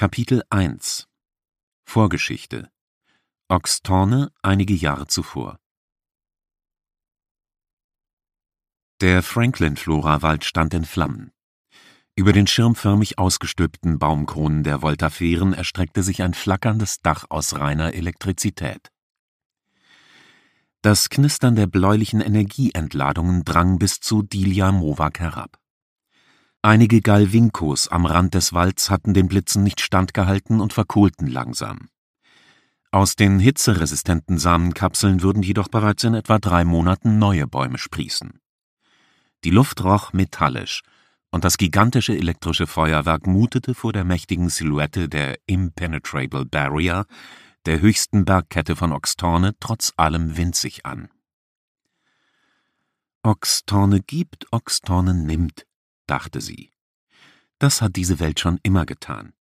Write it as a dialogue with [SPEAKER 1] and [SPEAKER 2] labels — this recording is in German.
[SPEAKER 1] Kapitel 1 Vorgeschichte Oxtorne einige Jahre zuvor. Der Franklin-Flora-Wald stand in Flammen. Über den schirmförmig ausgestülpten Baumkronen der Voltaferen erstreckte sich ein flackerndes Dach aus reiner Elektrizität. Das Knistern der bläulichen Energieentladungen drang bis zu Dilja Mowag herab. Einige Galvinkos am Rand des Walds hatten den Blitzen nicht standgehalten und verkohlten langsam. Aus den hitzeresistenten Samenkapseln würden jedoch bereits in etwa 3 Monaten neue Bäume sprießen. Die Luft roch metallisch, und das gigantische elektrische Feuerwerk mutete vor der mächtigen Silhouette der Impenetrable Barrier, der höchsten Bergkette von Oxtorne, trotz allem winzig an. Oxtorne gibt, Oxtorne nimmt, dachte sie. Das hat diese Welt schon immer getan.